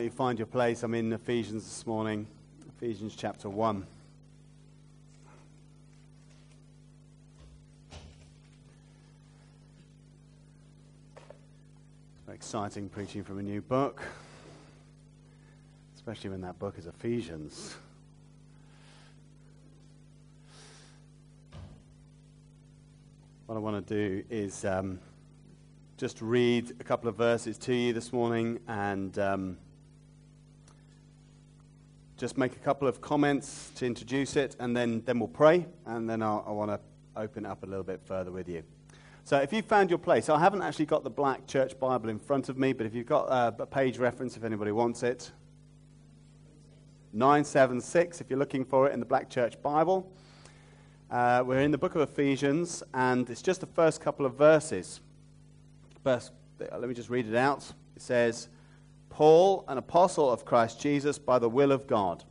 You find your place. I'm in Ephesians this morning, Ephesians chapter 1. It's very exciting preaching from a new book, especially when that book is Ephesians. What I want to do is just read a couple of verses to you this morning and just make a couple of comments to introduce it, and then we'll pray, and then I want to open up a little bit further with you. So if you found your place, I haven't actually got the black church Bible in front of me, but if you've got a page reference, if anybody wants it, 976, if you're looking for it in the black church Bible. We're in the book of Ephesians, and it's just the first couple of verses. First, let me just read it out. It says, Paul, an apostle of Christ Jesus by the will of God,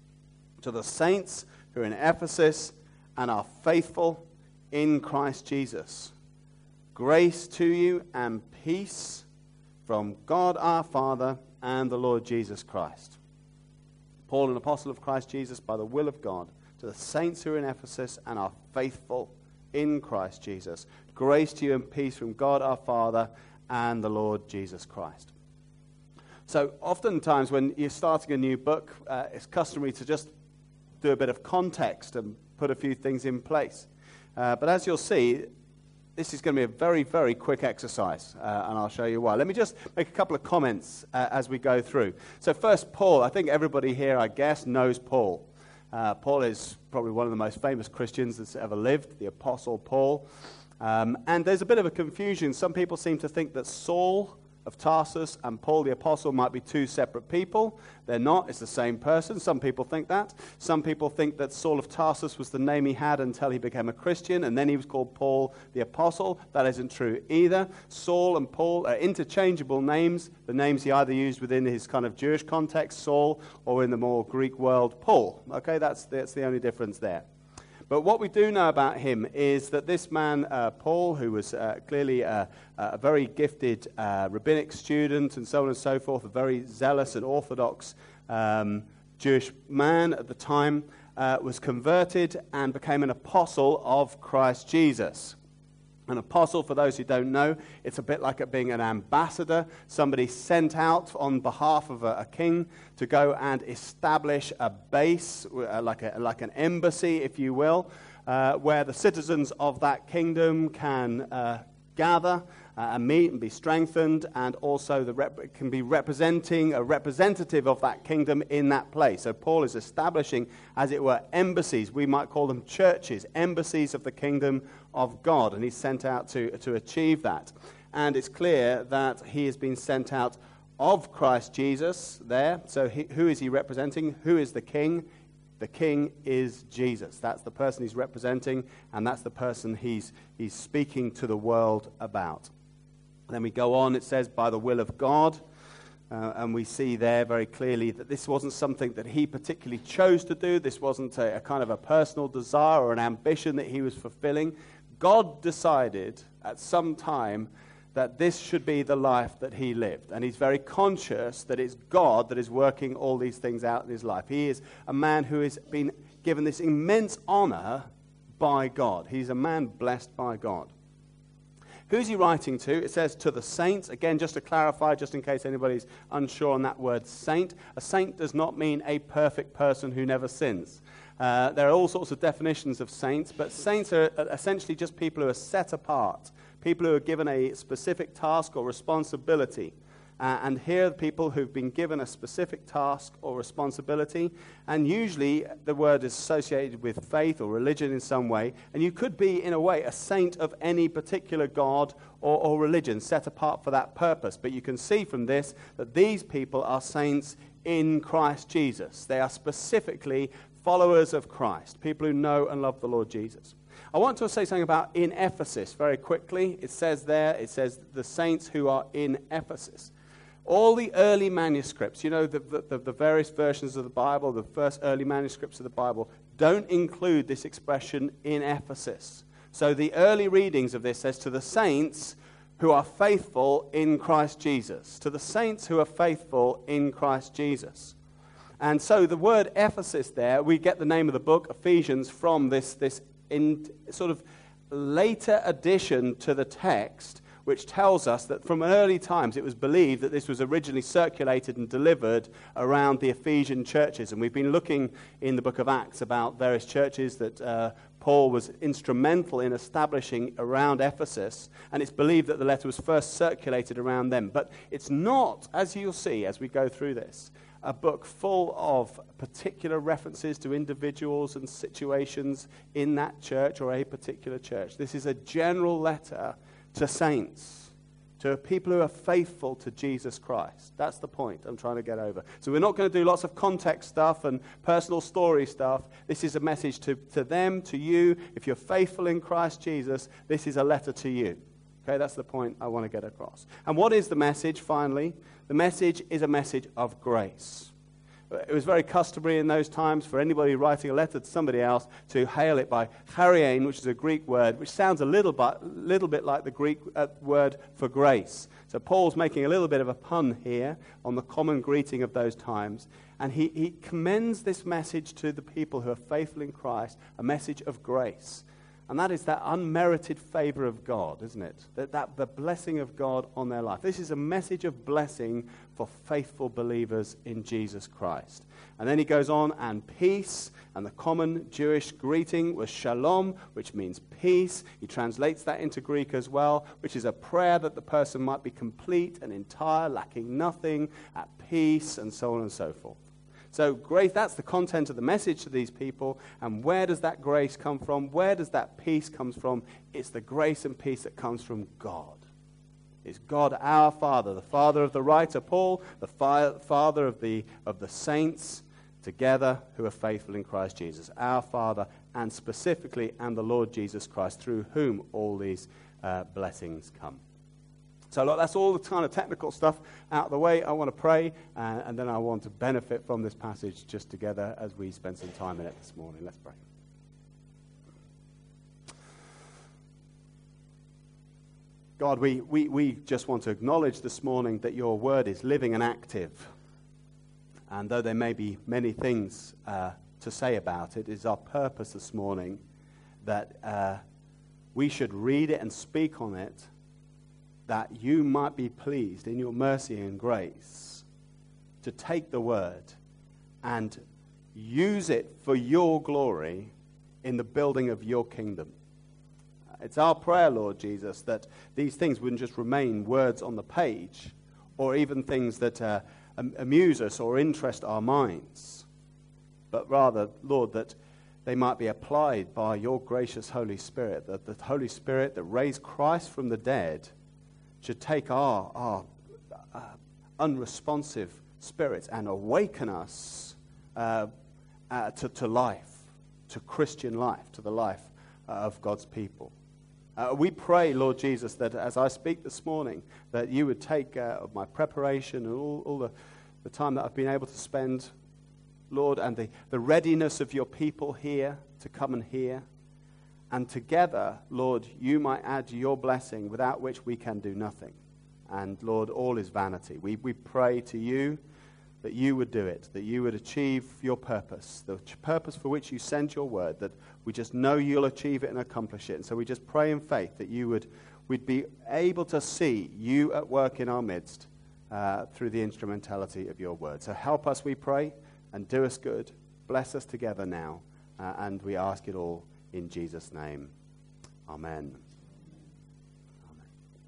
to the saints who are in Ephesus and are faithful in Christ Jesus. Grace to you and peace from God our Father and the Lord Jesus Christ. Paul, an apostle of Christ Jesus by the will of God, to the saints who are in Ephesus and are faithful in Christ Jesus. Grace to you and peace from God our Father and the Lord Jesus Christ. So oftentimes when you're starting a new book, it's customary to just do a bit of context and put a few things in place. But as you'll see, this is going to be a very, very quick exercise, and I'll show you why. Let me just make a couple of comments as we go through. So first, Paul. I think everybody here, I guess, knows Paul. Paul is probably one of the most famous Christians that's ever lived, the Apostle Paul. And there's a bit of a confusion. Some people seem to think that Saul of Tarsus and Paul the Apostle might be two separate people. They're not. It's the same person. Some people think that. Some people think that Saul of Tarsus was the name he had until he became a Christian, and then he was called Paul the Apostle. That isn't true either. Saul and Paul are interchangeable names. The names he either used within his kind of Jewish context, Saul, or in the more Greek world, Paul. Okay, that's the only difference there. But what we do know about him is that this man, Paul, who was clearly a very gifted rabbinic student and so on and so forth, a very zealous and orthodox Jewish man at the time, was converted and became an apostle of Christ Jesus. An apostle, for those who don't know, it's a bit like being an ambassador, somebody sent out on behalf of a king to go and establish a base, like an embassy, if you will, where the citizens of that kingdom can gather and meet and be strengthened, and also can be representing a representative of that kingdom in that place. So Paul is establishing, as it were, embassies. We might call them churches, embassies of the kingdom of God, and he's sent out to achieve that. And it's clear that he has been sent out of Christ Jesus there. So who is he representing? Who is the king? The king is Jesus. That's the person he's representing, and that's the person he's speaking to the world about. Then we go on, it says, by the will of God, and we see there very clearly that this wasn't something that he particularly chose to do. This wasn't a kind of a personal desire or an ambition that he was fulfilling. God decided at some time that this should be the life that he lived. And he's very conscious that it's God that is working all these things out in his life. He is a man who has been given this immense honor by God. He's a man blessed by God. Who's he writing to? It says to the saints. Again, just to clarify, just in case anybody's unsure on that word saint, a saint does not mean a perfect person who never sins. There are all sorts of definitions of saints, but saints are essentially just people who are set apart, people who are given a specific task or responsibility. And here are the people who've been given a specific task or responsibility, and usually the word is associated with faith or religion in some way, and you could be, in a way, a saint of any particular god or religion set apart for that purpose. But you can see from this that these people are saints in Christ Jesus. They are specifically followers of Christ, people who know and love the Lord Jesus. I want to say something about in Ephesus very quickly. It says the saints who are in Ephesus. All the early manuscripts, you know, the various versions of the Bible, the first early manuscripts of the Bible, don't include this expression in Ephesus. So the early readings of this says to the saints who are faithful in Christ Jesus. To the saints who are faithful in Christ Jesus. And so the word Ephesus there, we get the name of the book, Ephesians, from this in sort of later addition to the text, which tells us that from early times it was believed that this was originally circulated and delivered around the Ephesian churches. And we've been looking in the book of Acts about various churches that Paul was instrumental in establishing around Ephesus, and it's believed that the letter was first circulated around them. But it's not, as you'll see as we go through this, a book full of particular references to individuals and situations in that church or a particular church. This is a general letter to saints, to people who are faithful to Jesus Christ. That's the point I'm trying to get over. So we're not going to do lots of context stuff and personal story stuff. This is a message to them, to you. If you're faithful in Christ Jesus, this is a letter to you. Okay, that's the point I want to get across. And what is the message, finally? The message is a message of grace. It was very customary in those times for anybody writing a letter to somebody else to hail it by chariain, which is a Greek word, which sounds a little bit like the Greek word for grace. So Paul's making a little bit of a pun here on the common greeting of those times. And he commends this message to the people who are faithful in Christ, a message of grace. And that is that unmerited favor of God, isn't it? That the blessing of God on their life. This is a message of blessing for faithful believers in Jesus Christ. And then he goes on, and peace, and the common Jewish greeting was shalom, which means peace. He translates that into Greek as well, which is a prayer that the person might be complete and entire, lacking nothing, at peace, and so on and so forth. So grace, that's the content of the message to these people. And where does that grace come from? Where does that peace come from? It's the grace and peace that comes from God. It's God our Father, the Father of the writer Paul, the Father of the saints together who are faithful in Christ Jesus. Our Father, and specifically, and the Lord Jesus Christ, through whom all these blessings come. So look, that's all the kind of technical stuff out of the way. I want to pray, and then I want to benefit from this passage just together as we spend some time in it this morning. Let's pray. God, we just want to acknowledge this morning that your word is living and active. And though there may be many things to say about it, it is our purpose this morning that we should read it and speak on it, that you might be pleased in your mercy and grace to take the word and use it for your glory in the building of your kingdom. It's our prayer, Lord Jesus, that these things wouldn't just remain words on the page or even things that amuse us or interest our minds, but rather, Lord, that they might be applied by your gracious Holy Spirit, that the Holy Spirit that raised Christ from the dead should take our unresponsive spirits and awaken us to life, to Christian life, to the life of God's people. We pray, Lord Jesus, that as I speak this morning, that you would take my preparation and all the time that I've been able to spend, Lord, and the readiness of your people here to come and hear. And together, Lord, you might add your blessing, without which we can do nothing. And Lord, all is vanity. We pray to you that you would do it, that you would achieve your purpose, the purpose for which you sent your word, that we just know you'll achieve it and accomplish it. And so we just pray in faith that we'd be able to see you at work in our midst through the instrumentality of your word. So help us, we pray, and do us good. Bless us together now, and we ask it all in Jesus' name. Amen. Amen.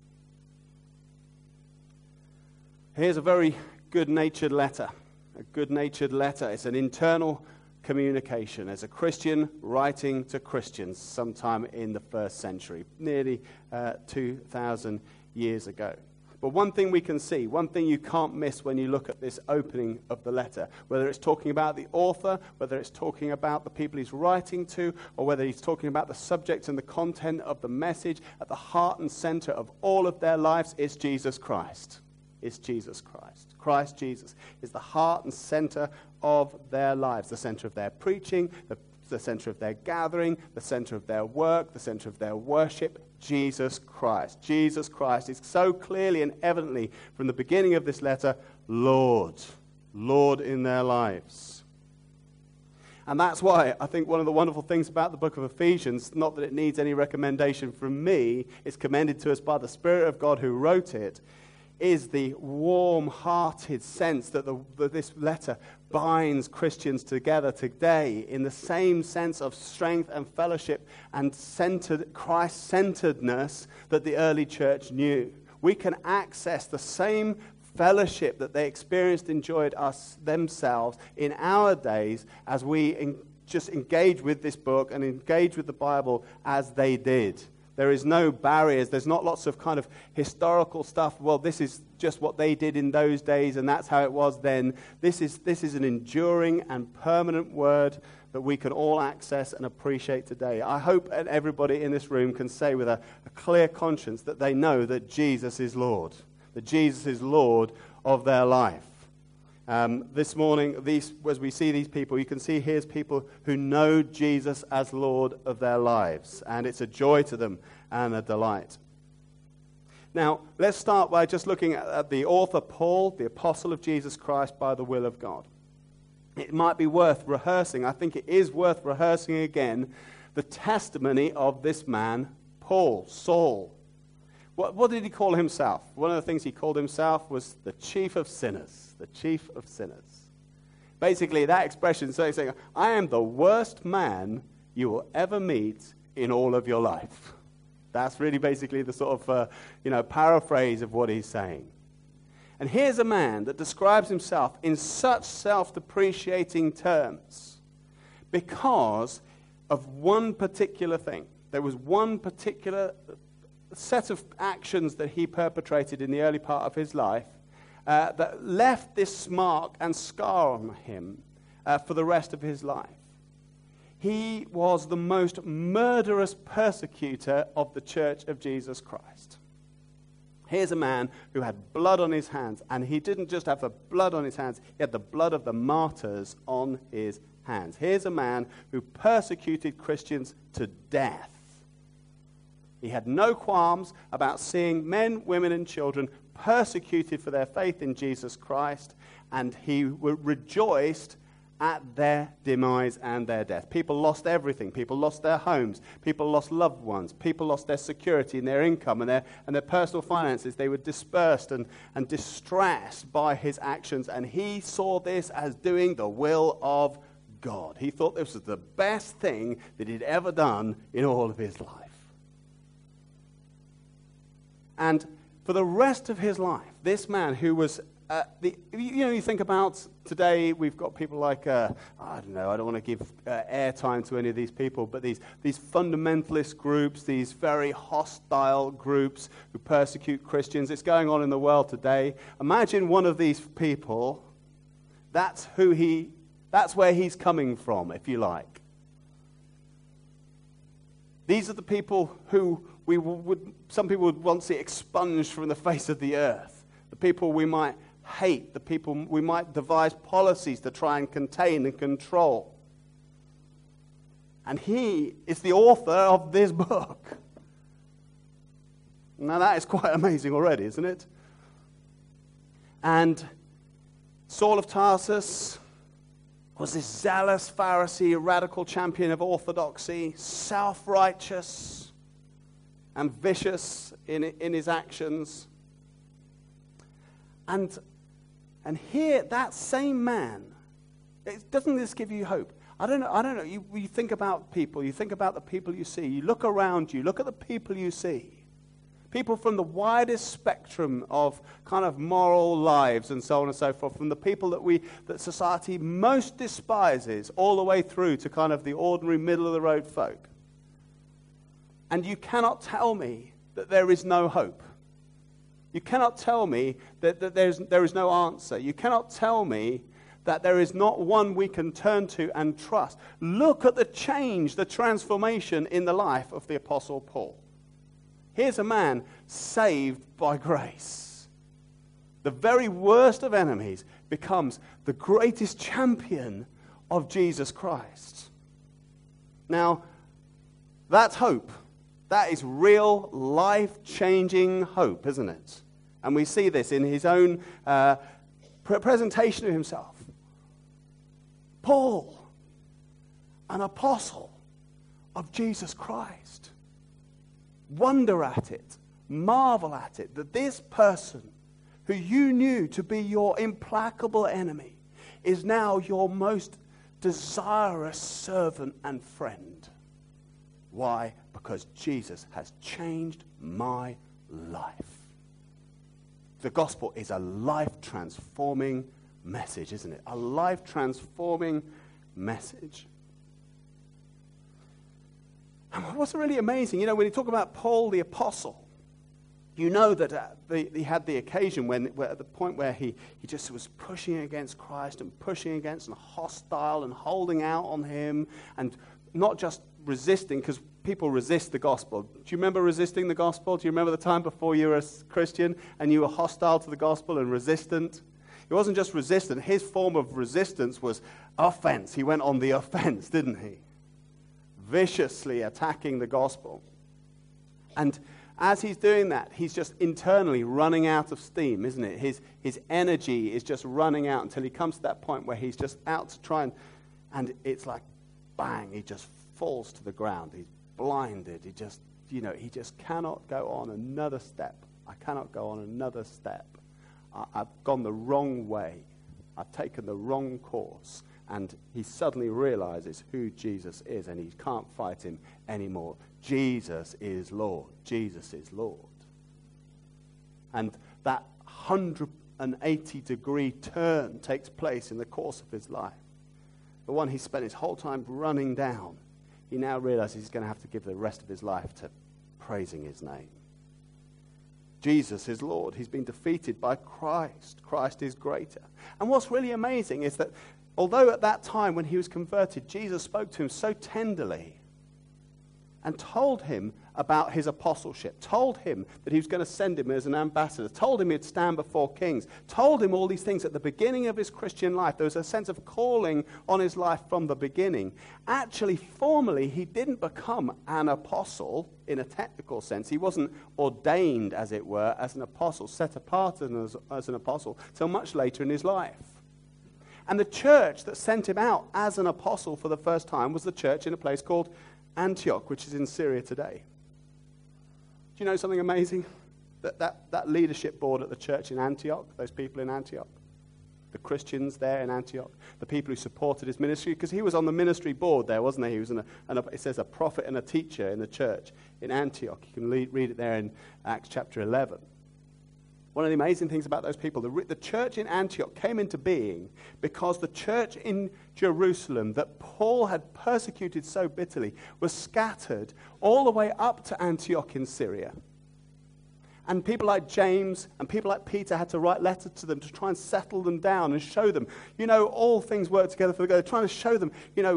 Here's a very good-natured letter. A good-natured letter. It's an internal communication. As a Christian writing to Christians sometime in the first century, nearly 2,000 years ago. But one thing we can see, one thing you can't miss when you look at this opening of the letter, whether it's talking about the author, whether it's talking about the people he's writing to, or whether he's talking about the subject and the content of the message, at the heart and center of all of their lives is Jesus Christ. It's Jesus Christ. Christ Jesus is the heart and center of their lives, the center of their preaching, the the center of their gathering, the center of their work, the center of their worship, Jesus Christ. Jesus Christ is so clearly and evidently from the beginning of this letter, Lord. Lord in their lives. And that's why I think one of the wonderful things about the book of Ephesians, not that it needs any recommendation from me, it's commended to us by the Spirit of God who wrote it, is the warm-hearted sense that this letter binds Christians together today in the same sense of strength and fellowship and Christ-centeredness that the early church knew. We can access the same fellowship that they experienced, enjoyed themselves in our days as we just engage with this book and engage with the Bible as they did. There is no barriers. There's not lots of kind of historical stuff. Well, this is just what they did in those days, and that's how it was then. This is an enduring and permanent word that we can all access and appreciate today. I hope everybody in this room can say with a clear conscience that they know that Jesus is Lord, that Jesus is Lord of their life. This morning, as we see these people, you can see here's people who know Jesus as Lord of their lives, and it's a joy to them and a delight. Now, let's start by just looking at the author Paul, the apostle of Jesus Christ by the will of God. It might be worth rehearsing, I think it is worth rehearsing again, the testimony of this man, Paul, Saul. What did he call himself? One of the things he called himself was the chief of sinners. The chief of sinners. Basically, that expression is saying, I am the worst man you will ever meet in all of your life. That's really basically the sort of, paraphrase of what he's saying. And here's a man that describes himself in such self-depreciating terms because of one particular thing. There was one particular set of actions that he perpetrated in the early part of his life that left this mark and scar on him for the rest of his life. He was the most murderous persecutor of the Church of Jesus Christ. Here's a man who had blood on his hands, and he didn't just have the blood on his hands, he had the blood of the martyrs on his hands. Here's a man who persecuted Christians to death. He had no qualms about seeing men, women, and children persecuted for their faith in Jesus Christ, and he rejoiced at their demise and their death. People lost everything. People lost their homes. People lost loved ones. People lost their security and their income and their personal finances. They were dispersed and distressed by his actions, and he saw this as doing the will of God. He thought this was the best thing that he'd ever done in all of his life. And for the rest of his life, this man who was, you think about today, we've got people like, I don't want to give airtime to any of these people, but these fundamentalist groups, these very hostile groups who persecute Christians. It's going on in the world today. Imagine one of these people, that's where he's coming from, if you like. These are the people who some people would want to see expunged from the face of the earth. The people we might hate, the people we might devise policies to try and contain and control. And he is the author of this book. Now that is quite amazing already, isn't it? And Saul of Tarsus was this zealous Pharisee, a radical champion of orthodoxy, self-righteous and vicious in his actions. And here, that same man, doesn't this give you hope? I don't know. You think about people, you think about the people you see, you look around you, look at the people you see. People from the widest spectrum of kind of moral lives and so on and so forth, from the people that society most despises all the way through to kind of the ordinary middle-of-the-road folk. And you cannot tell me that there is no hope. You cannot tell me that there is no answer. You cannot tell me that there is not one we can turn to and trust. Look at the change, the transformation in the life of the Apostle Paul. Here's a man saved by grace. The very worst of enemies becomes the greatest champion of Jesus Christ. Now, that's hope. That is real, life-changing hope, isn't it? And we see this in his own presentation of himself. Paul, an apostle of Jesus Christ. Wonder at it, marvel at it, that this person who you knew to be your implacable enemy is now your most desirous servant and friend. Why? Because Jesus has changed my life. The gospel is a life-transforming message, isn't it? A life-transforming message. And what's really amazing, when you talk about Paul the apostle, you know that he had the occasion where at the point where he just was pushing against Christ and pushing against and hostile and holding out on him, and not just resisting, because people resist the gospel. Do you remember resisting the gospel? Do you remember the time before you were a Christian and you were hostile to the gospel and resistant? He wasn't just resistant. His form of resistance was offense. He went on the offense, didn't he? Viciously attacking the gospel. And as he's doing that, he's just internally running out of steam, isn't it? His energy is just running out until he comes to that point where he's just out to try and it's like, bang, he just falls to the ground. He's blinded. He just cannot go on another step. I cannot go on another step. I've gone the wrong way. I've taken the wrong course. And he suddenly realizes who Jesus is, and he can't fight him anymore. Jesus is Lord. Jesus is Lord. And that 180-degree turn takes place in the course of his life. The one he spent his whole time running down, he now realizes he's going to have to give the rest of his life to praising his name. Jesus is Lord. He's been defeated by Christ. Christ is greater. And what's really amazing is that although at that time when he was converted, Jesus spoke to him so tenderly and told him about his apostleship, told him that he was going to send him as an ambassador, told him he'd stand before kings, told him all these things at the beginning of his Christian life. There was a sense of calling on his life from the beginning. Actually, formally, he didn't become an apostle in a technical sense. He wasn't ordained, as it were, as an apostle, set apart as an apostle, till much later in his life. And the church that sent him out as an apostle for the first time was the church in a place called Antioch, which is in Syria today. Do you know something amazing? That leadership board at the church in Antioch, those people in Antioch, the Christians there in Antioch, the people who supported his ministry, because he was on the ministry board there, wasn't he? He was it says a prophet and a teacher in the church in Antioch. You can read it there in Acts chapter 11. One of the amazing things about those people, the church in Antioch came into being because the church in Jerusalem that Paul had persecuted so bitterly was scattered all the way up to Antioch in Syria. And people like James and people like Peter had to write letters to them to try and settle them down and show them, all things work together for the good. Trying to show them,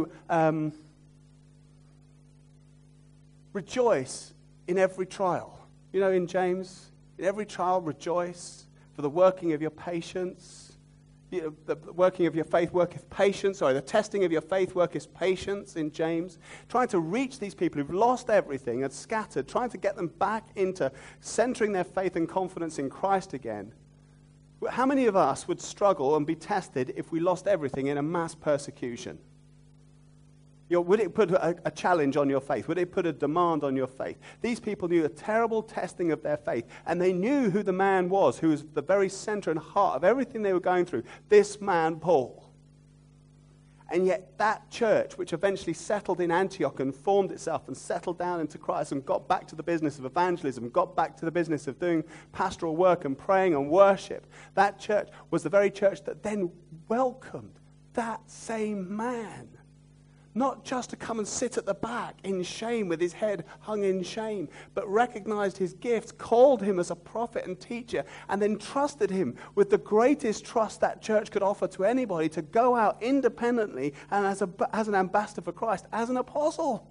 rejoice in every trial. In James, in every trial, rejoice, for the working of your patience. The working of your faith worketh patience. The testing of your faith worketh patience in James. Trying to reach these people who've lost everything and scattered, trying to get them back into centering their faith and confidence in Christ again. How many of us would struggle and be tested if we lost everything in a mass persecution? Would it put a challenge on your faith? Would it put a demand on your faith? These people knew a terrible testing of their faith, and they knew who the man was, who was the very center and heart of everything they were going through, this man, Paul. And yet that church, which eventually settled in Antioch and formed itself and settled down into Christ and got back to the business of evangelism, got back to the business of doing pastoral work and praying and worship, that church was the very church that then welcomed that same man. Not just to come and sit at the back in shame with his head hung in shame, but recognized his gifts, called him as a prophet and teacher, and then trusted him with the greatest trust that church could offer to anybody to go out independently and as an ambassador for Christ, as an apostle.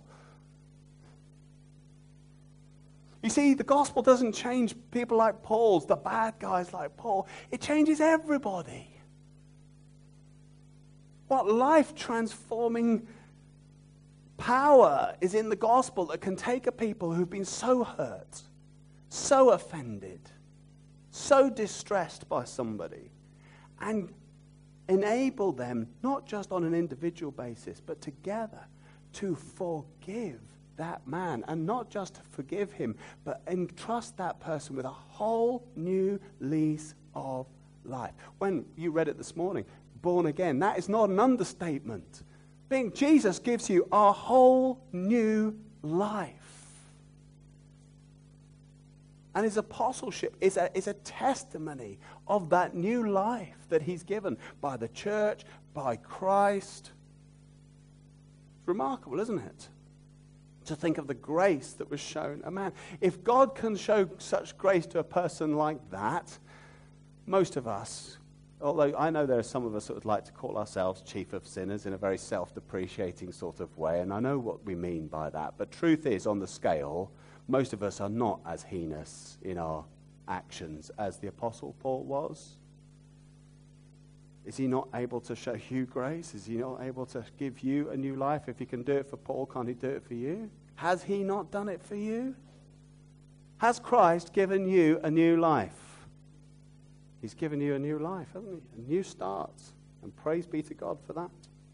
You see, the gospel doesn't change people like Paul's, the bad guys like Paul. It changes everybody. What life-transforming Power is in the gospel that can take a people who've been so hurt, so offended, so distressed by somebody, and enable them, not just on an individual basis, but together to forgive that man. And not just to forgive him, but entrust that person with a whole new lease of life. When you read it this morning, born again, that is not an understatement. Jesus gives you a whole new life. And his apostleship is a testimony of that new life that he's given by the church, by Christ. It's remarkable, isn't it? To think of the grace that was shown a man. If God can show such grace to a person like that, most of us, although I know there are some of us that would like to call ourselves chief of sinners in a very self-depreciating sort of way, and I know what we mean by that, but truth is, on the scale, most of us are not as heinous in our actions as the Apostle Paul was. Is he not able to show you grace? Is he not able to give you a new life? If he can do it for Paul, can't he do it for you? Has he not done it for you? Has Christ given you a new life? He's given you a new life, hasn't he? A new start. And praise be to God for that.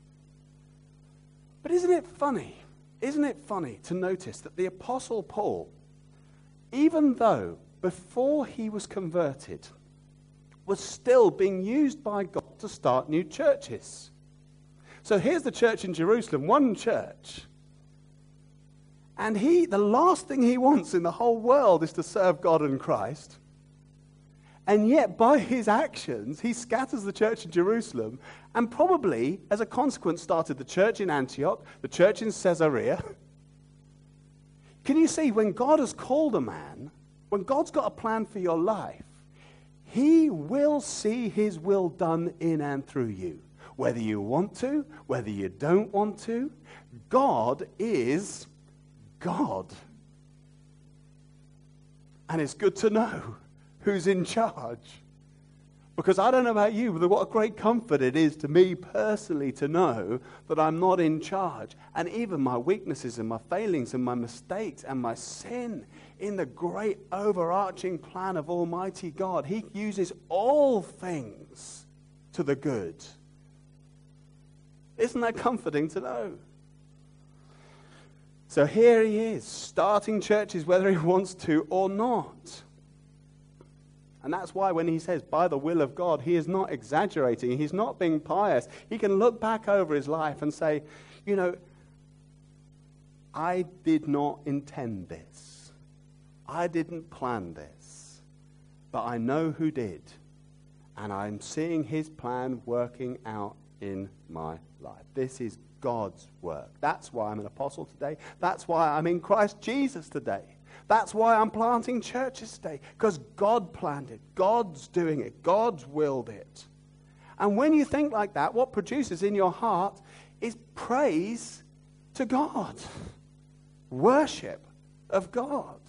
But isn't it funny? Isn't it funny to notice that the Apostle Paul, even though before he was converted, was still being used by God to start new churches? So here's the church in Jerusalem, one church. And the last thing he wants in the whole world is to serve God and Christ. And yet, by his actions, he scatters the church in Jerusalem and probably, as a consequence, started the church in Antioch, the church in Caesarea. Can you see, when God has called a man, when God's got a plan for your life, he will see his will done in and through you. Whether you want to, whether you don't want to, God is God. And it's good to know who's in charge. Because I don't know about you, but what a great comfort it is to me personally to know that I'm not in charge. And even my weaknesses and my failings and my mistakes and my sin, in the great overarching plan of Almighty God, he uses all things to the good. Isn't that comforting to know? So here he is, starting churches whether he wants to or not. And that's why when he says, by the will of God, he is not exaggerating. He's not being pious. He can look back over his life and say, you know, I did not intend this. I didn't plan this. But I know who did. And I'm seeing his plan working out in my life. This is God's work. That's why I'm an apostle today. That's why I'm in Christ Jesus today. That's why I'm planting churches today, because God planned it. God's doing it. God's willed it. And when you think like that, what produces in your heart is praise to God. Worship of God.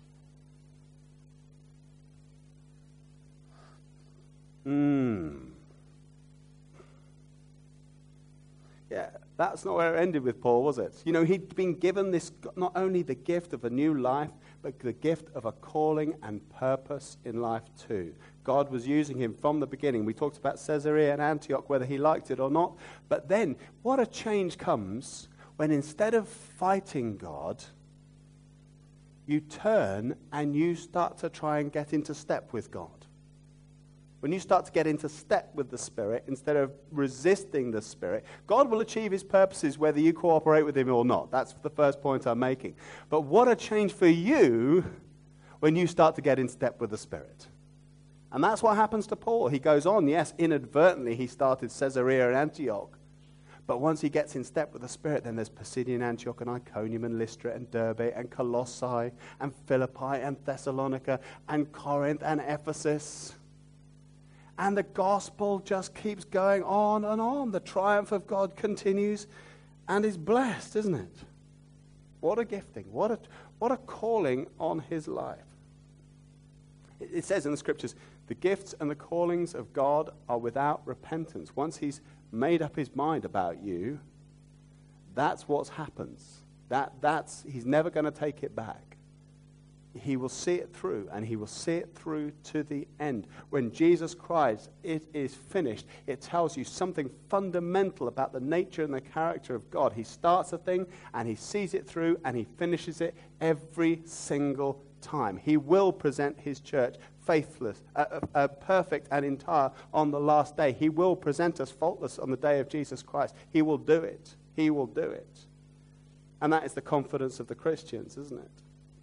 Yeah, that's not where it ended with Paul, was it? You know, he'd been given this, not only the gift of a new life, but the gift of a calling and purpose in life too. God was using him from the beginning. We talked about Caesarea and Antioch, whether he liked it or not. But then, what a change comes when instead of fighting God, you turn and you start to try and get into step with God. When you start to get into step with the Spirit, instead of resisting the Spirit, God will achieve his purposes whether you cooperate with him or not. That's the first point I'm making. But what a change for you when you start to get in step with the Spirit. And that's what happens to Paul. He goes on, yes, inadvertently he started Caesarea and Antioch. But once he gets in step with the Spirit, then there's Pisidian Antioch and Iconium and Lystra and Derbe and Colossae and Philippi and Thessalonica and Corinth and Ephesus. And the gospel just keeps going on and on. The triumph of God continues and is blessed, isn't it? What a gifting. What a calling on his life. It says in the scriptures, the gifts and the callings of God are without repentance. Once he's made up his mind about you, That's what happens. He's never going to take it back. He will see it through, and he will see it through to the end. When Jesus cries, "It is finished," it tells you something fundamental about the nature and the character of God. He starts a thing, and he sees it through, and he finishes it every single time. He will present his church faithless, perfect and entire on the last day. He will present us faultless on the day of Jesus Christ. He will do it. He will do it. And that is the confidence of the Christians, isn't it?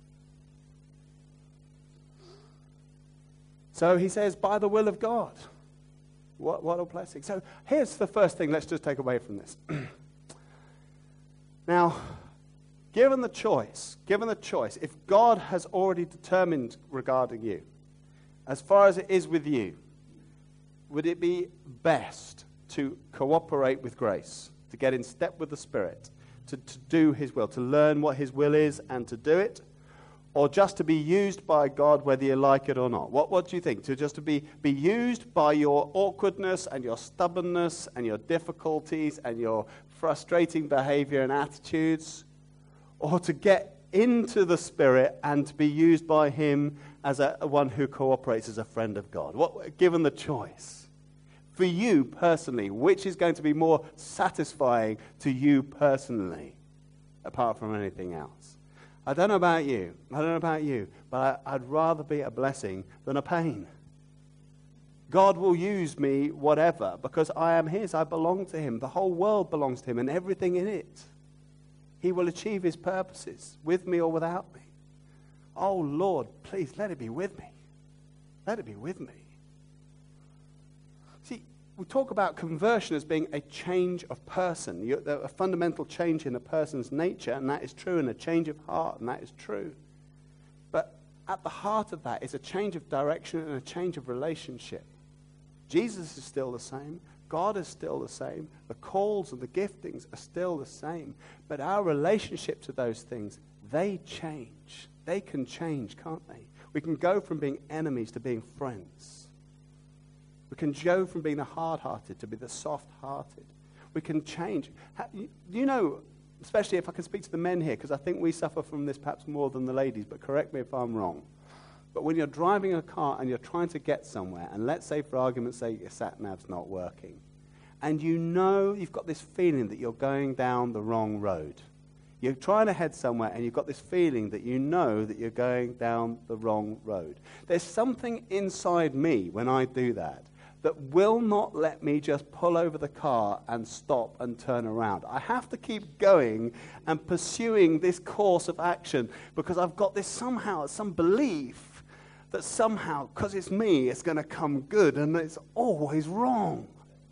So he says, by the will of God. What a blessing. So here's the first thing let's just take away from this. Now, given the choice, if God has already determined regarding you, as far as it is with you, would it be best to cooperate with grace, to get in step with the Spirit, to do his will, to learn what his will is and to do it? Or just to be used by God whether you like it or not? What do you think? To be used by your awkwardness and your stubbornness and your difficulties and your frustrating behavior and attitudes? Or to get into the Spirit and to be used by him as one who cooperates as a friend of God? Given the choice, for you personally, which is going to be more satisfying to you personally, apart from anything else? I don't know about you, but I'd rather be a blessing than a pain. God will use me whatever, because I am his, I belong to him. The whole world belongs to him and everything in it. He will achieve his purposes, with me or without me. Oh Lord, please let it be with me. Let it be with me. See, we talk about conversion as being a change of person, a fundamental change in a person's nature, and that is true, and a change of heart, and that is true. But at the heart of that is a change of direction and a change of relationship. Jesus is still the same. God is still the same. The calls and the giftings are still the same. But our relationship to those things, they change. They can change, can't they? We can go from being enemies to being friends. We can go from being the hard-hearted to be the soft-hearted. We can change. You know, especially if I can speak to the men here, because I think we suffer from this perhaps more than the ladies, but correct me if I'm wrong. But when you're driving a car and you're trying to get somewhere, and let's say for argument's sake your sat-nav's not working, and you know you've got this feeling that you're going down the wrong road. You're trying to head somewhere and you've got this feeling that you know that you're going down the wrong road. There's something inside me when I do that will not let me just pull over the car and stop and turn around. I have to keep going and pursuing this course of action because I've got this somehow, some belief that somehow, because it's me, it's going to come good, and it's always wrong.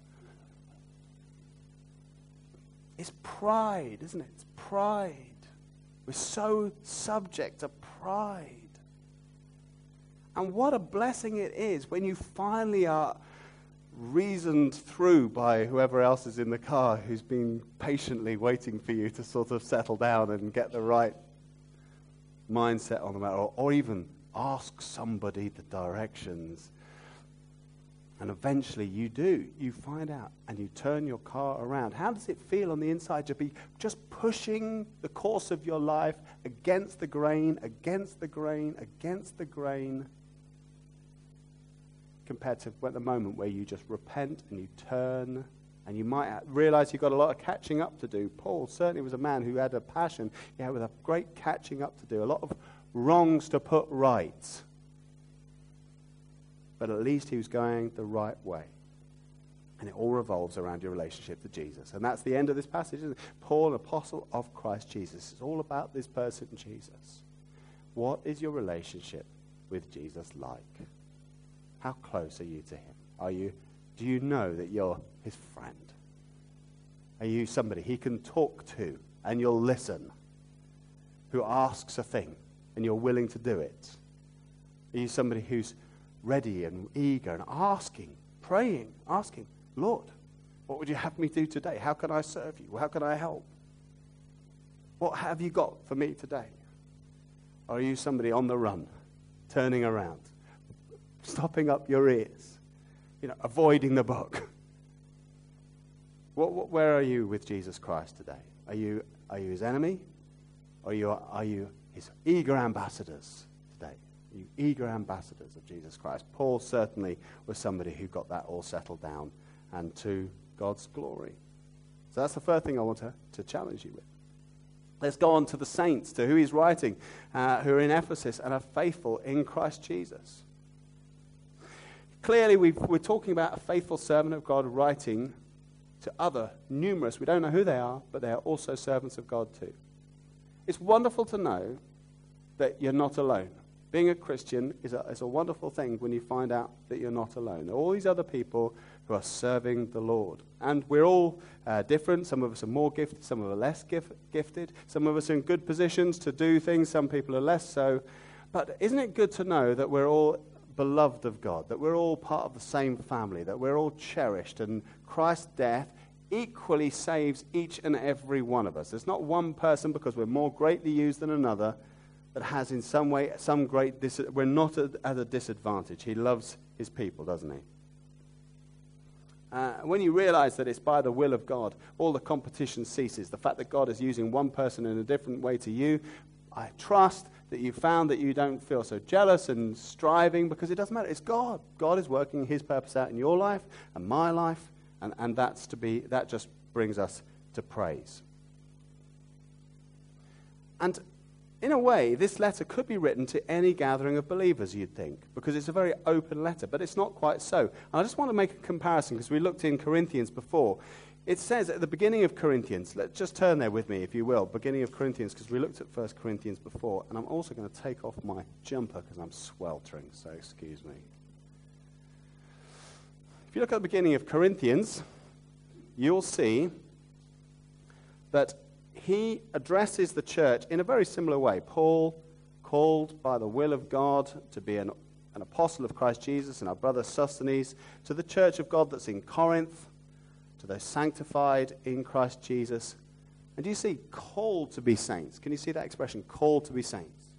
It's pride, isn't it? It's pride. We're so subject to pride. And what a blessing it is when you finally are reasoned through by whoever else is in the car who's been patiently waiting for you to sort of settle down and get the right mindset on the matter, or even ask somebody the directions. And eventually you do. You find out and you turn your car around. How does it feel on the inside to be just pushing the course of your life against the grain, against the grain, against the grain, compared to the moment where you just repent and you turn, and you might realize you've got a lot of catching up to do. Paul certainly was a man who had a passion. He had a great catching up to do, a lot of wrongs to put right. But at least he was going the right way. And it all revolves around your relationship to Jesus. And that's the end of this passage, isn't it? Paul, an apostle of Christ Jesus. It's all about this person, Jesus. What is your relationship with Jesus like? How close are you to him? Do you know that you're his friend? Are you somebody he can talk to and you'll listen? Who asks a thing and you're willing to do it? Are you somebody who's ready and eager and asking, praying, asking, Lord, what would you have me do today? How can I serve you? How can I help? What have you got for me today? Or are you somebody on the run, turning around, stopping up your ears, avoiding the book? Where are you with Jesus Christ today? Are you his enemy? Or are you his eager ambassadors today? Are you eager ambassadors of Jesus Christ? Paul certainly was somebody who got that all settled down and to God's glory. So that's the first thing I want to challenge you with. Let's go on to the saints, to who he's writing, who are in Ephesus and are faithful in Christ Jesus. Clearly, we're talking about a faithful servant of God writing to other numerous, we don't know who they are, but they are also servants of God too. It's wonderful to know that you're not alone. Being a Christian is a wonderful thing when you find out that you're not alone. There are all these other people who are serving the Lord. And we're all different. Some of us are more gifted, some of us are less gifted. Some of us are in good positions to do things, some people are less so. But isn't it good to know that we're all beloved of God, that we're all part of the same family, that we're all cherished, and Christ's death equally saves each and every one of us. There's not one person, because we're more greatly used than another, that has in some way some great we're not at a disadvantage. He loves his people, doesn't he? When you realize that it's by the will of God, all the competition ceases. The fact that God is using one person in a different way to you, I trust that you found that you don't feel so jealous and striving, because it doesn't matter. It's God. God is working his purpose out in your life and my life, and that just brings us to praise. And in a way, this letter could be written to any gathering of believers, you'd think, because it's a very open letter, but it's not quite so. And I just want to make a comparison, because we looked in Corinthians before. It says at the beginning of Corinthians, let's just turn there with me, if you will, beginning of Corinthians, because we looked at 1 Corinthians before, and I'm also going to take off my jumper because I'm sweltering, so excuse me. If you look at the beginning of Corinthians, you'll see that he addresses the church in a very similar way. Paul, called by the will of God to be an apostle of Christ Jesus, and our brother Sosthenes, to the church of God that's in Corinth, to those sanctified in Christ Jesus. And do you see called to be saints? Can you see that expression, called to be saints?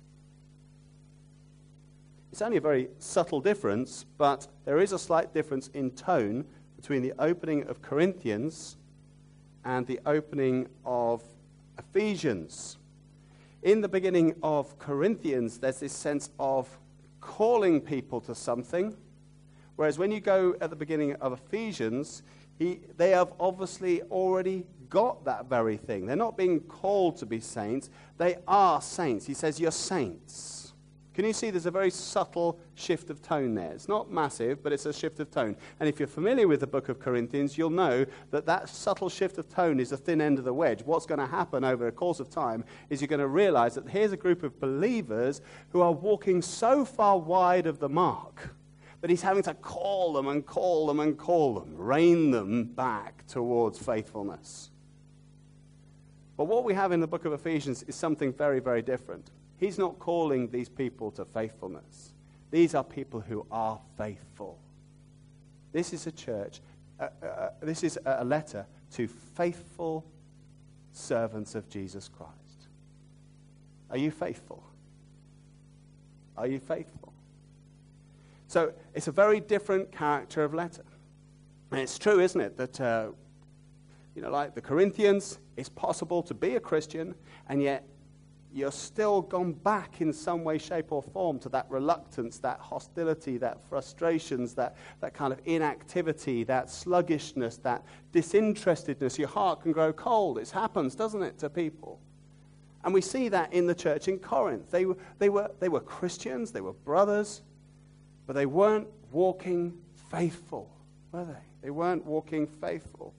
It's only a very subtle difference, but there is a slight difference in tone between the opening of Corinthians and the opening of Ephesians. In the beginning of Corinthians, there's this sense of calling people to something, whereas when you go at the beginning of Ephesians, they have obviously already got that very thing. They're not being called to be saints. They are saints. He says, you're saints. Can you see there's a very subtle shift of tone there? It's not massive, but it's a shift of tone. And if you're familiar with the book of Corinthians, you'll know that that subtle shift of tone is the thin end of the wedge. What's going to happen over the course of time is you're going to realize that here's a group of believers who are walking so far wide of the mark that he's having to call them and call them and call them, rein them back towards faithfulness. But what we have in the book of Ephesians is something very, very different. He's not calling these people to faithfulness. These are people who are faithful. This is a church, this is a letter to faithful servants of Jesus Christ. Are you faithful? Are you faithful? So it's a very different character of letter. And it's true, isn't it, that, like the Corinthians, it's possible to be a Christian, and yet you're still gone back in some way, shape, or form to that reluctance, that hostility, that frustrations, that kind of inactivity, that sluggishness, that disinterestedness. Your heart can grow cold. It happens, doesn't it, to people? And we see that in the church in Corinth. They were Christians, they were brothers, but they weren't walking faithful, were they? They weren't walking faithful.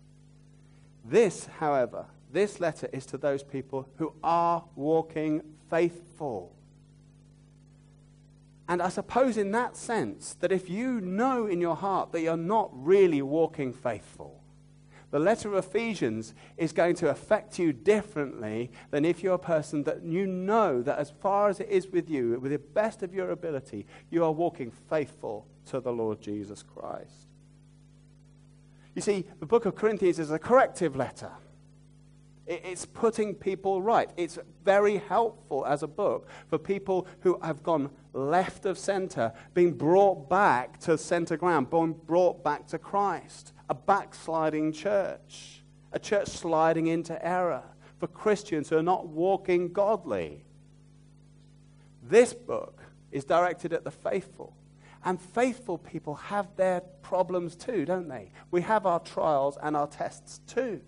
This, however, this letter is to those people who are walking faithful. And I suppose in that sense, that if you know in your heart that you're not really walking faithful, the letter of Ephesians is going to affect you differently than if you're a person that you know that as far as it is with you, with the best of your ability, you are walking faithful to the Lord Jesus Christ. You see, the book of Corinthians is a corrective letter. It's putting people right. It's very helpful as a book for people who have gone left of center, being brought back to center ground, being brought back to Christ. a backsliding church, a church sliding into error, for Christians who are not walking godly. This book is directed at the faithful. And faithful people have their problems too, don't they? We have our trials and our tests too.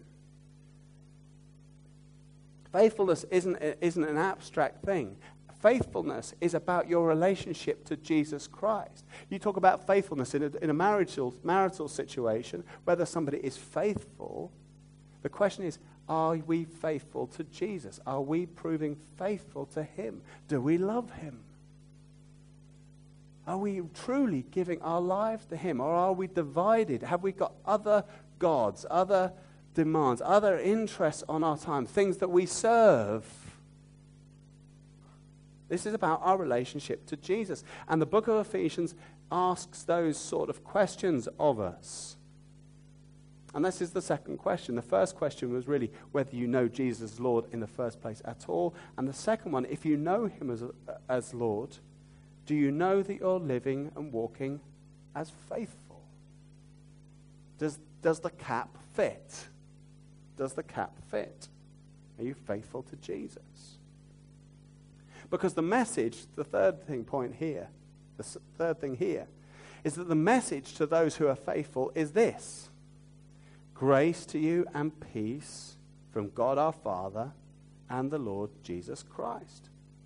Faithfulness isn't an abstract thing. Faithfulness is about your relationship to Jesus Christ. You talk about faithfulness in a marital situation, whether somebody is faithful. The question is, are we faithful to Jesus? Are we proving faithful to him? Do we love him? Are we truly giving our lives to him, or are we divided? Have we got other gods, other demands, other interests on our time, things that we serve? This is about our relationship to Jesus. And the book of Ephesians asks those sort of questions of us. And this is the second question. The first question was really whether you know Jesus as Lord in the first place at all. And the second one, if you know him as Lord, do you know that you're living and walking as faithful? Does the cap fit? Does the cap fit? Are you faithful to Jesus? Because the message, the third thing here, is that the message to those who are faithful is this: grace to you and peace from God our Father and the Lord Jesus Christ.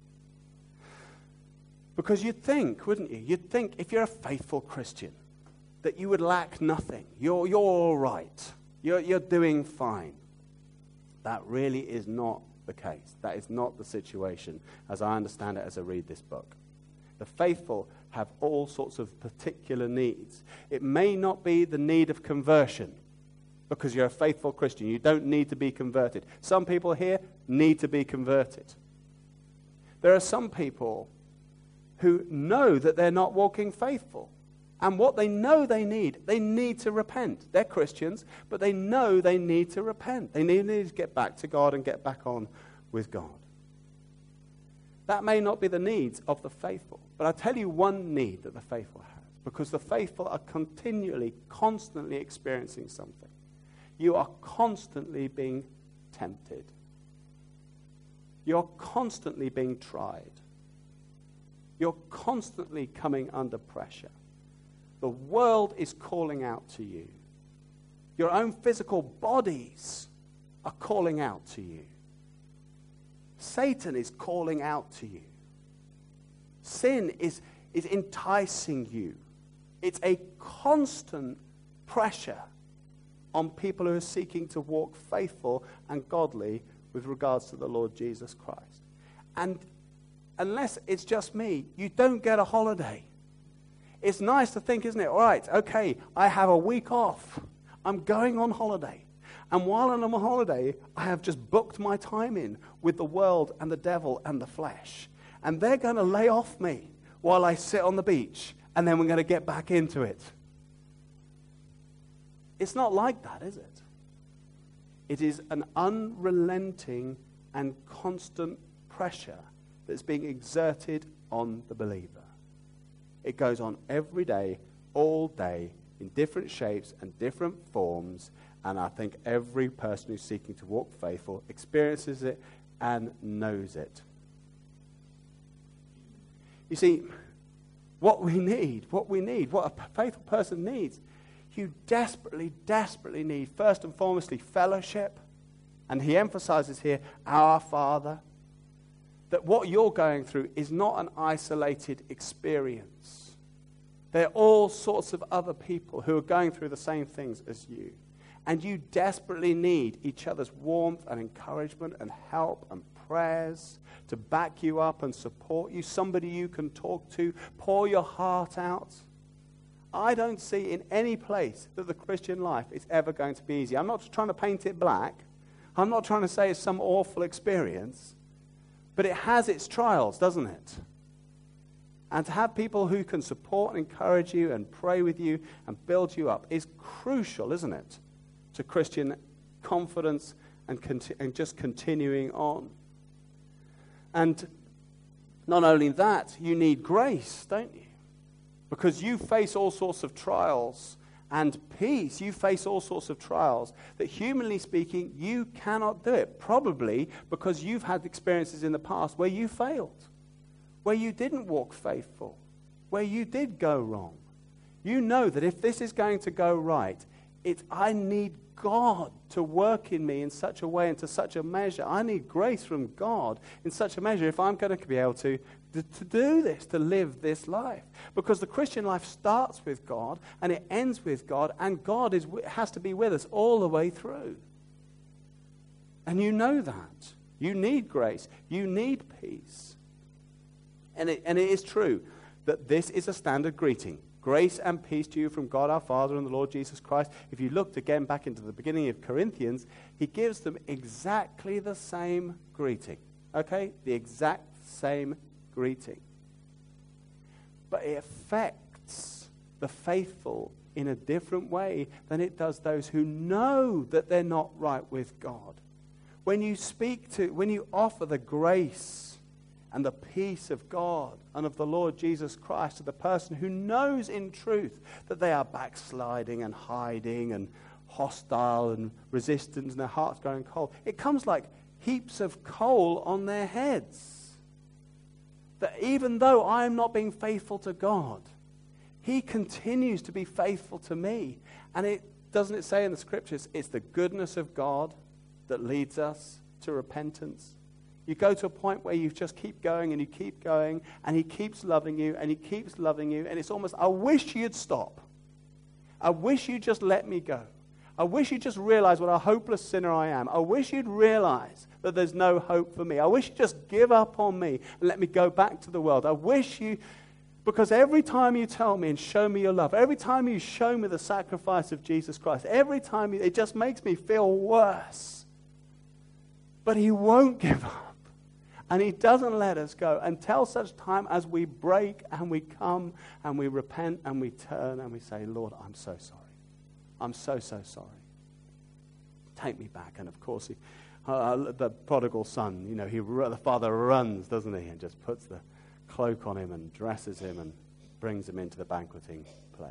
Because you'd think, wouldn't you? You'd think if you're a faithful Christian that you would lack nothing. You're all right. You're doing fine. That really is not the case. That is not the situation as I understand it as I read this book. The faithful have all sorts of particular needs. It may not be the need of conversion, because you're a faithful Christian. You don't need to be converted. Some people here need to be converted. There are some people who know that they're not walking faithful. And what they know they need to repent. They're Christians, but they know they need to repent. They need to get back to God and get back on with God. That may not be the needs of the faithful, but I'll tell you one need that the faithful has, because the faithful are constantly experiencing something. You are constantly being tempted. You're constantly being tried. You're constantly coming under pressure. The world is calling out to you. Your own physical bodies are calling out to you. Satan is calling out to you. Sin is enticing you. It's a constant pressure on people who are seeking to walk faithful and godly with regards to the Lord Jesus Christ. And unless it's just me, you don't get a holiday. It's nice to think, isn't it? All right, okay, I have a week off. I'm going on holiday. And while I'm on holiday, I have just booked my time in with the world and the devil and the flesh. And they're going to lay off me while I sit on the beach, and then we're going to get back into it. It's not like that, is it? It is an unrelenting and constant pressure that's being exerted on the believer. It goes on every day, all day, in different shapes and different forms, and I think every person who's seeking to walk faithful experiences it and knows it. You see, what a faithful person needs, you desperately, desperately need, first and foremostly, fellowship. And he emphasizes here, our Father. That what you're going through is not an isolated experience. There are all sorts of other people who are going through the same things as you. And you desperately need each other's warmth and encouragement and help and prayers to back you up and support you. Somebody you can talk to, pour your heart out. I don't see in any place that the Christian life is ever going to be easy. I'm not trying to paint it black. I'm not trying to say it's some awful experience. But it has its trials, doesn't it? And to have people who can support and encourage you and pray with you and build you up is crucial, isn't it, to Christian confidence and just continuing on. And not only that, you need grace, don't you? Because you face all sorts of trials and peace. You face all sorts of trials that, humanly speaking, you cannot do it. Probably because you've had experiences in the past where you failed, where you didn't walk faithful, where you did go wrong. You know that if this is going to go right, I need God to work in me in such a way and to such a measure. I need grace from God in such a measure if I'm going to be able to do this, to live this life. Because the Christian life starts with God and it ends with God, and God has to be with us all the way through. And you know that. You need grace. You need peace. And it is true that this is a standard greeting. Grace and peace to you from God our Father and the Lord Jesus Christ. If you looked again back into the beginning of Corinthians, he gives them exactly the same greeting. Okay? The exact same greeting. But it affects the faithful in a different way than it does those who know that they're not right with God. When you offer the grace and the peace of God and of the Lord Jesus Christ to the person who knows in truth that they are backsliding and hiding and hostile and resistant and their hearts growing cold, it comes like heaps of coal on their heads. That even though I am not being faithful to God, he continues to be faithful to me. And doesn't it say in the scriptures, it's the goodness of God that leads us to repentance? You go to a point where you just keep going and you keep going, and he keeps loving you and he keeps loving you, and it's almost, I wish you'd stop. I wish you'd just let me go. I wish you'd just realize what a hopeless sinner I am. I wish you'd realize that there's no hope for me. I wish you'd just give up on me and let me go back to the world. I wish you, because every time you tell me and show me your love, every time you show me the sacrifice of Jesus Christ, every time it just makes me feel worse. But he won't give up. And he doesn't let us go until such time as we break and we come and we repent and we turn and we say, Lord, I'm so sorry. I'm so, so sorry. Take me back. And of course, the prodigal son, the father runs, doesn't he, and just puts the cloak on him and dresses him and brings him into the banqueting place.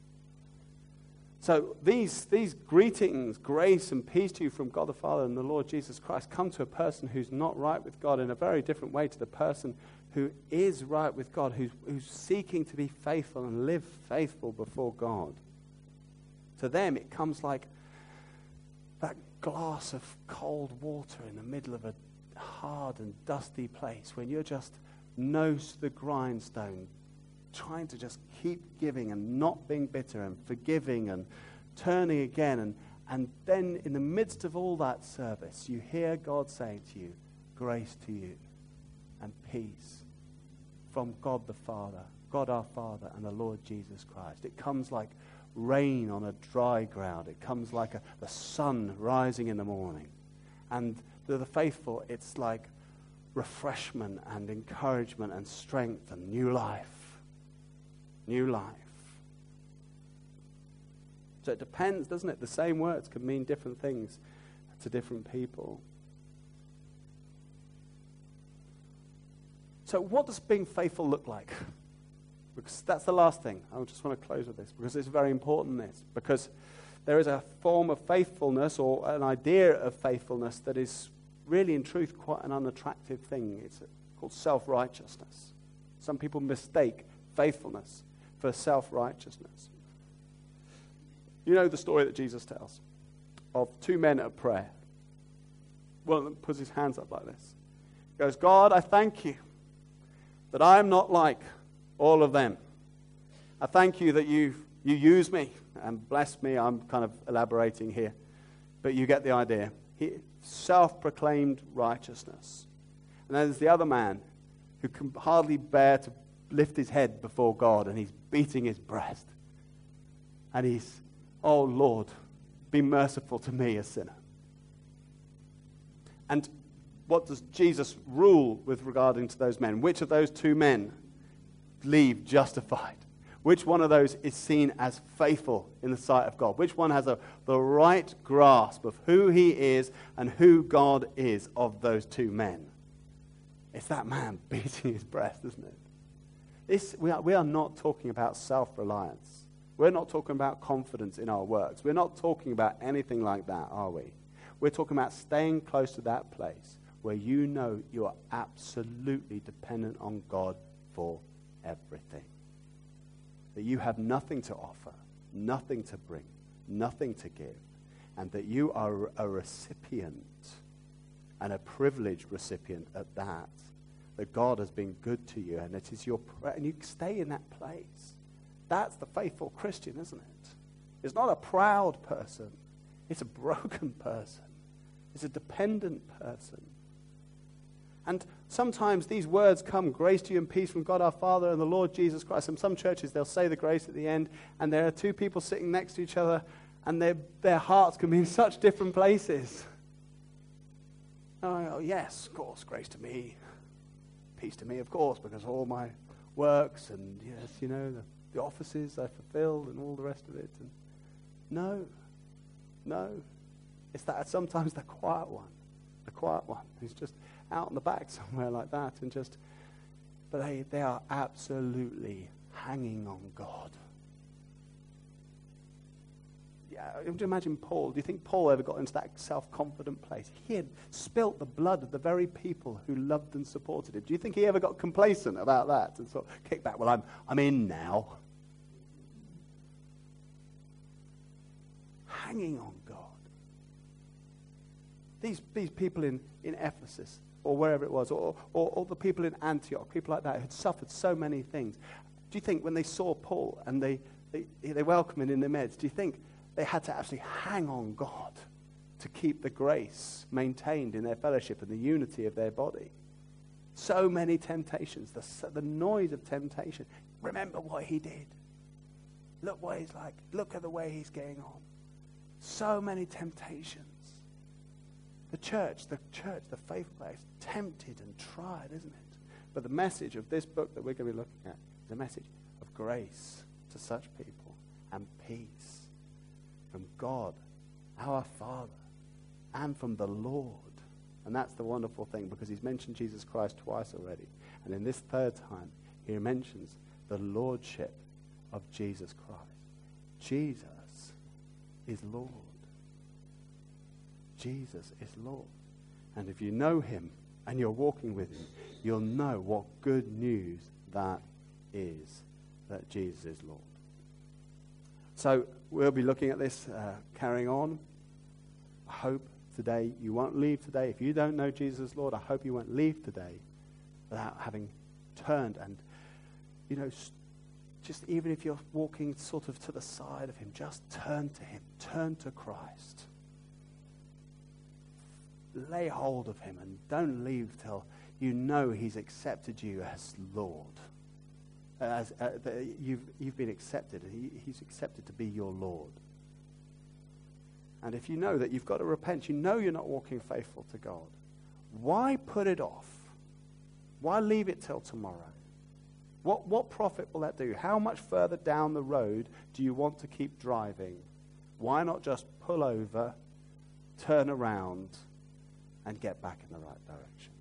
So these greetings, grace and peace to you from God the Father and the Lord Jesus Christ, come to a person who's not right with God in a very different way to the person who is right with God, who's seeking to be faithful and live faithful before God. To them, it comes like that glass of cold water in the middle of a hard and dusty place when you're just nose to the grindstone, trying to just keep giving and not being bitter and forgiving and turning again. And then in the midst of all that service, you hear God saying to you, grace to you and peace from God the Father, God our Father and the Lord Jesus Christ. It comes like rain on a dry ground. It comes like the sun rising in the morning. And to the faithful, it's like refreshment and encouragement and strength and new life. New life. So it depends, doesn't it? The same words can mean different things to different people. So what does being faithful look like? Because that's the last thing. I just want to close with this because it's very important, this. Because there is a form of faithfulness or an idea of faithfulness that is really, in truth, quite an unattractive thing. It's called self-righteousness. Some people mistake faithfulness for self-righteousness. You know the story that Jesus tells of two men at prayer. One of them puts his hands up like this. He goes, God, I thank you that I am not like all of them. I thank you that you use me and bless me. I'm kind of elaborating here, but you get the idea. Self-proclaimed righteousness. And then there's the other man who can hardly bear to lift his head before God, and he's beating his breast. And he's, oh Lord, be merciful to me, a sinner. And what does Jesus rule with regarding to those men? Which of those two men leave justified? Which one of those is seen as faithful in the sight of God? Which one has the right grasp of who he is and who God is of those two men? It's that man beating his breast, isn't it? We are not talking about self-reliance. We're not talking about confidence in our works. We're not talking about anything like that, are we? We're talking about staying close to that place where you know you are absolutely dependent on God for everything. That you have nothing to offer, nothing to bring, nothing to give, and that you are a recipient, and a privileged recipient at that God has been good to you, and it is your prayer, and you stay in that place. That's the faithful Christian, isn't it? It's not a proud person. It's a broken person. It's a dependent person. And sometimes these words come, grace to you and peace from God our Father and the Lord Jesus Christ. In some churches, they'll say the grace at the end, and there are two people sitting next to each other, and their hearts can be in such different places. Oh, yes, of course, grace to me, peace to me, of course, because all my works and, yes, you know, the offices I fulfilled and all the rest of it. And no. It's that sometimes the quiet one who's just out in the back somewhere like that, but they are absolutely hanging on God. Yeah, imagine Paul. Do you think Paul ever got into that self-confident place? He had spilt the blood of the very people who loved and supported him. Do you think he ever got complacent about that and sort of kicked back? Well, I'm in now. Hanging on God. These people in Ephesus, or wherever it was, or the people in Antioch, people like that, who'd suffered so many things. Do you think when they saw Paul and they welcomed him in their midst, do you think they had to actually hang on God to keep the grace maintained in their fellowship and the unity of their body? So many temptations, the noise of temptation. Remember what he did. Look what he's like. Look at the way he's getting on. So many temptations. The church, the faithful place, tempted and tried, isn't it? But the message of this book that we're going to be looking at is a message of grace to such people and peace from God, our Father, and from the Lord. And that's the wonderful thing, because he's mentioned Jesus Christ twice already. And in this third time, he mentions the lordship of Jesus Christ. Jesus is Lord. Jesus is Lord. And if you know him and you're walking with him, you'll know what good news that is, that Jesus is Lord. So we'll be looking at this, carrying on. I hope today you won't leave today. If you don't know Jesus as Lord, I hope you won't leave today without having turned and, just even if you're walking sort of to the side of him, just turn to him. Turn to Christ. Lay hold of him and don't leave till you know he's accepted you as Lord. You've been accepted. He's accepted to be your Lord. And if you know that you've got to repent, you know you're not walking faithful to God, why put it off? Why leave it till tomorrow? What profit will that do? How much further down the road do you want to keep driving? Why not just pull over, turn around, and get back in the right direction?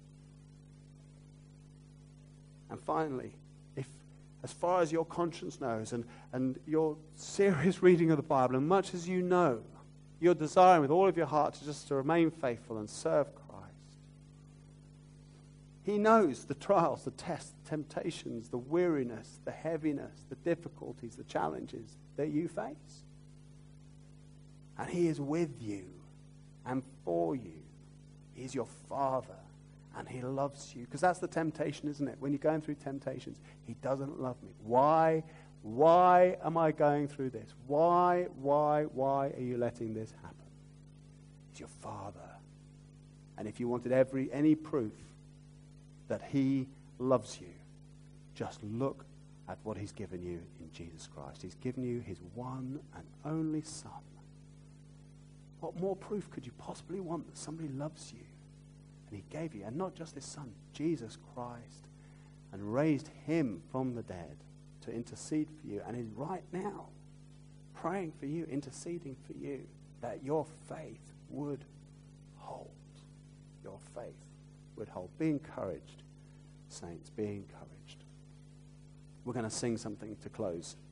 And finally, if, as far as your conscience knows, and your serious reading of the Bible, and much as you know, you're desiring with all of your heart to remain faithful and serve Christ. He knows the trials, the tests, the temptations, the weariness, the heaviness, the difficulties, the challenges that you face. And he is with you and for you. He's your Father, and he loves you. Because that's the temptation, isn't it? When you're going through temptations, he doesn't love me. Why am I going through this? Why are you letting this happen? He's your Father. And if you wanted any proof that he loves you, just look at what he's given you in Jesus Christ. He's given you his one and only Son. What more proof could you possibly want that somebody loves you? And he gave you, and not just his Son, Jesus Christ, and raised him from the dead to intercede for you, and is right now praying for you, interceding for you, that your faith would hold. Your faith would hold. Be encouraged, saints, be encouraged. We're going to sing something to close.